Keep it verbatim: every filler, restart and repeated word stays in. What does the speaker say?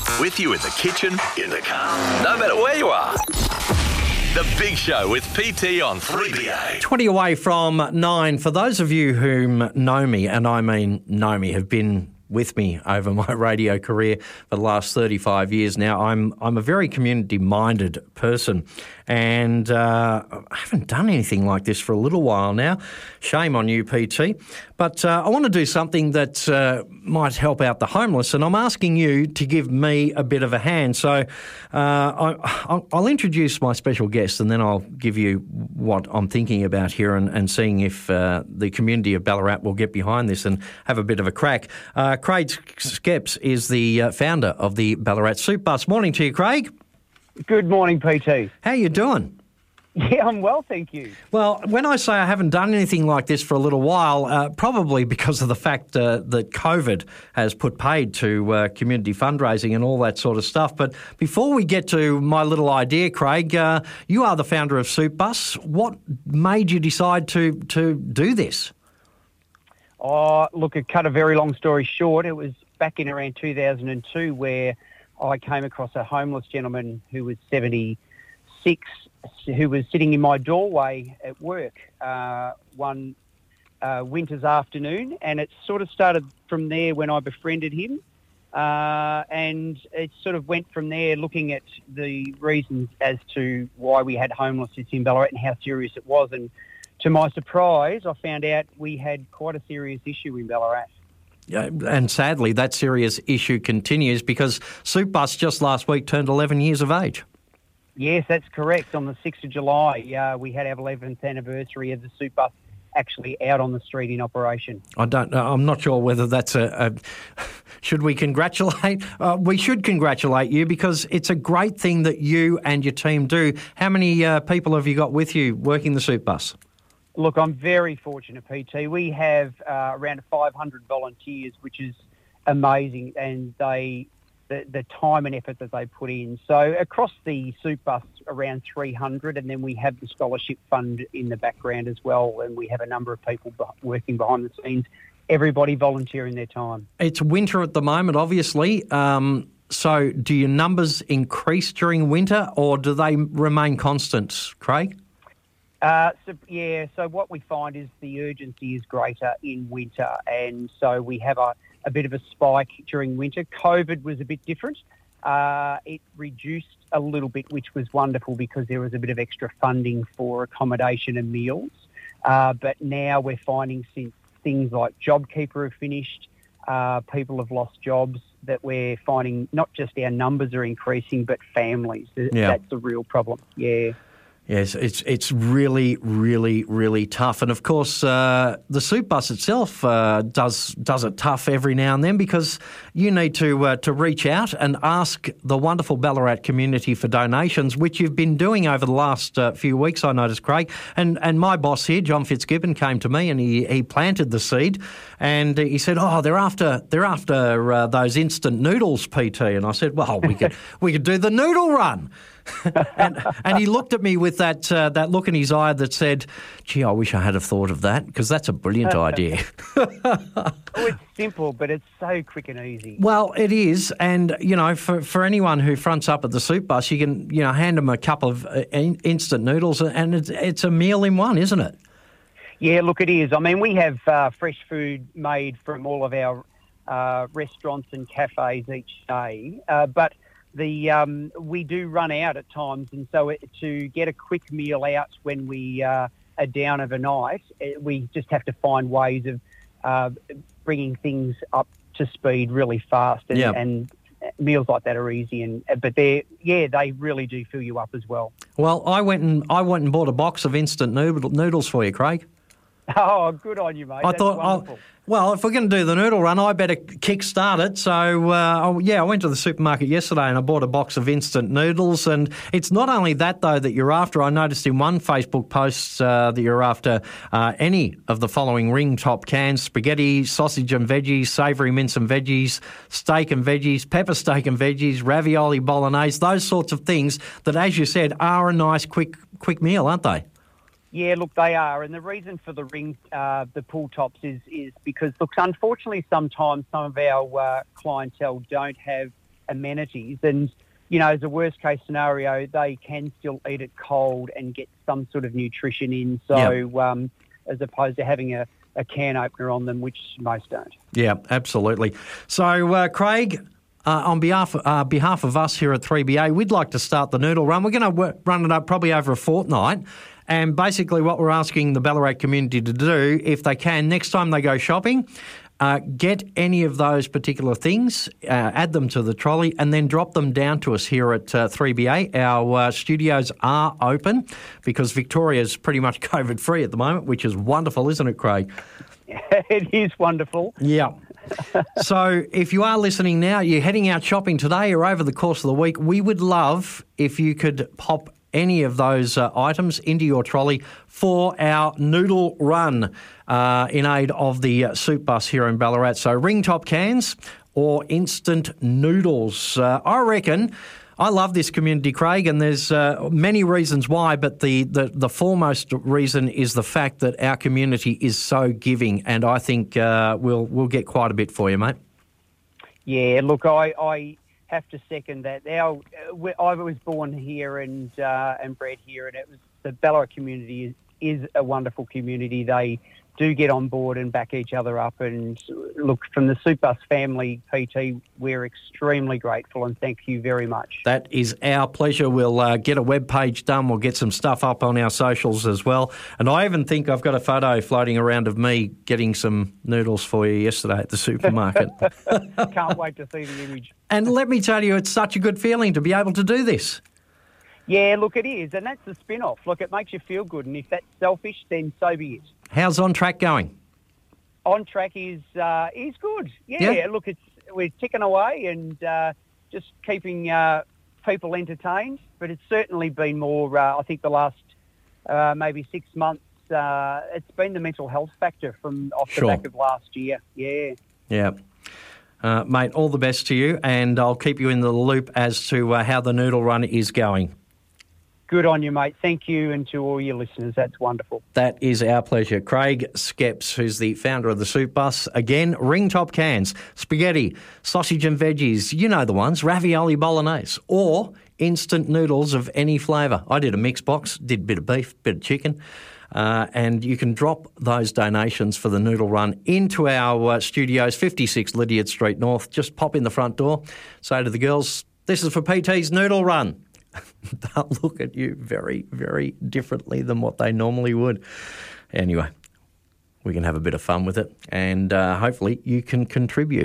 With you in the kitchen, in the car, no matter where you are. The Big Show with P T on three B A. twenty away from nine. For those of you who know me, and I mean know me, have been with me over my radio career for the last thirty-five years now, I'm I'm a very community-minded person, and uh, I haven't done anything like this for a little while now. Shame on you, P T. But uh, I want to do something that uh, might help out the homeless, and I'm asking you to give me a bit of a hand. So uh, I, I'll introduce my special guest, and then I'll give you what I'm thinking about here and, and seeing if uh, the community of Ballarat will get behind this and have a bit of a crack. Uh, Craig Skeps is the uh, founder of the Ballarat Soup Bus. Morning to you, Craig. Good morning, P T. How you doing? Yeah, I'm well, thank you. Well, when I say I haven't done anything like this for a little while, uh, probably because of the fact uh, that COVID has put paid to uh, community fundraising and all that sort of stuff. But before we get to my little idea, Craig, uh, you are the founder of Soup Bus. What made you decide to, to do this? Oh, look, to cut a very long story short, it was back in around two thousand two where I came across a homeless gentleman who was seventy-six, who was sitting in my doorway at work uh, one uh, winter's afternoon, and it sort of started from there when I befriended him, uh, and it sort of went from there looking at the reasons as to why we had homelessness in Ballarat and how serious it was, and to my surprise, I found out we had quite a serious issue in Ballarat. Yeah, and sadly, that serious issue continues because Soup Bus just last week turned eleven years of age. Yes, that's correct. On the sixth of July, uh, we had our eleventh anniversary of the Soup Bus actually out on the street in operation. I don't know. I'm not sure whether that's a... a should we congratulate? Uh, we should congratulate you because it's a great thing that you and your team do. How many uh, people have you got with you working the Soup Bus? Look, I'm very fortunate, P T. We have uh, around five hundred volunteers, which is amazing, and they the, the time and effort that they put in. So across the Soup Bus, around three hundred, and then we have the scholarship fund in the background as well, and we have a number of people be- working behind the scenes, everybody volunteering their time. It's winter at the moment, obviously. Um, so do your numbers increase during winter, or do they remain constant, Craig? Uh, so, yeah, so what we find is the urgency is greater in winter, and so we have a, a bit of a spike during winter. COVID was a bit different. Uh, it reduced a little bit, which was wonderful because there was a bit of extra funding for accommodation and meals. Uh, but now we're finding since things like JobKeeper have finished, uh, people have lost jobs, that we're finding not just our numbers are increasing, but families. Yeah. That's the real problem, yeah. Yes, it's it's really, really, really tough. And, of course, uh, the Soup Bus itself uh, does does it tough every now and then because you need to uh, to reach out and ask the wonderful Ballarat community for donations, which you've been doing over the last uh, few weeks, I noticed, Craig. And and my boss here, John Fitzgibbon, came to me and he, he planted the seed and he said, oh, they're after they're after uh, those instant noodles, P T. And I said, well, we could we could do the noodle run. and, and he looked at me with that uh, that look in his eye that said, gee, I wish I had have thought of that because that's a brilliant idea. Oh, it's simple, but it's so quick and easy. Well, it is. And, you know, for, for anyone who fronts up at the Soup Bus, you can, you know, hand them a cup of uh, in, instant noodles and it's, it's a meal in one, isn't it? Yeah, look, it is. I mean, we have uh, fresh food made from all of our uh, restaurants and cafes each day, uh, but The um, we do run out at times, and so it, to get a quick meal out when we uh, are down overnight, it, we just have to find ways of uh, bringing things up to speed really fast, and, yeah. and meals like that are easy. And but they, yeah, they really do fill you up as well. Well, I went and I went and bought a box of instant noodle, noodles for you, Craig. Oh, good on you, mate. I That's thought, wonderful. oh, well, if we're going to do the noodle run, I better kick-start it. So, uh, oh, yeah, I went to the supermarket yesterday and I bought a box of instant noodles. And it's not only that, though, that you're after. I noticed in one Facebook post uh, that you're after uh, any of the following ring-top cans: spaghetti, sausage and veggies, savoury mince and veggies, steak and veggies, pepper steak and veggies, ravioli bolognese, those sorts of things that, as you said, are a nice quick quick meal, aren't they? Yeah, look, they are. And the reason for the ring, uh, the pull tops is, is because, look, unfortunately, sometimes some of our uh, clientele don't have amenities. And, you know, as a worst case scenario, they can still eat it cold and get some sort of nutrition in. So Yep. um, as opposed to having a, a can opener on them, which most don't. Yeah, absolutely. So, uh, Craig, uh, on behalf uh, behalf of us here at three B A, we'd like to start the noodle run. We're going to w- run it up probably over a fortnight. And basically what we're asking the Ballarat community to do, if they can, next time they go shopping, uh, get any of those particular things, uh, add them to the trolley, and then drop them down to us here at uh, three B A. Our uh, studios are open because Victoria's pretty much COVID-free at the moment, which is wonderful, isn't it, Craig? It is wonderful. Yeah. So if you are listening now, you're heading out shopping today or over the course of the week, we would love if you could pop any of those uh, items into your trolley for our noodle run uh, in aid of the uh, soup bus here in Ballarat. So ring top cans or instant noodles. Uh, I reckon I love this community, Craig, and there's uh, many reasons why, but the, the, the foremost reason is the fact that our community is so giving, and I think uh, we'll we'll get quite a bit for you, mate. Yeah, look, I... I have to second that. Our, I was born here and uh, and bred here, and it was the Ballarat community is, is a wonderful community. They do get on board and back each other up. And look, from the Soup Bus family, P T, we're extremely grateful and thank you very much. That is our pleasure. We'll uh, get a web page done. We'll get some stuff up on our socials as well. And I even think I've got a photo floating around of me getting some noodles for you yesterday at the supermarket. Can't wait to see the image. And let me tell you, it's such a good feeling to be able to do this. Yeah, look, it is. And that's the spin-off. Look, it makes you feel good. And if that's selfish, then so be it. How's On Track going? On Track is uh, is good. Yeah, Yeah. look, it's we're ticking away and uh, just keeping uh, people entertained. But it's certainly been more, uh, I think the last uh, maybe six months, uh, it's been the mental health factor from off Sure. the back of last year. Yeah. Yeah. Uh, mate, all the best to you, and I'll keep you in the loop as to uh, how the noodle run is going. Good on you, mate. Thank you, and to all your listeners. That's wonderful. That is our pleasure. Craig Skeps, who's the founder of the Soup Bus. Again, ring top cans, spaghetti, sausage and veggies, you know the ones, ravioli bolognese, or instant noodles of any flavour. I did a mixed box, did a bit of beef, bit of chicken. Uh, and you can drop those donations for the noodle run into our uh, studios, fifty-six Lydiard Street North. Just pop in the front door, say to the girls, this is for P T's noodle run. They'll look at you very, very differently than what they normally would. Anyway, we can have a bit of fun with it, and uh, hopefully you can contribute.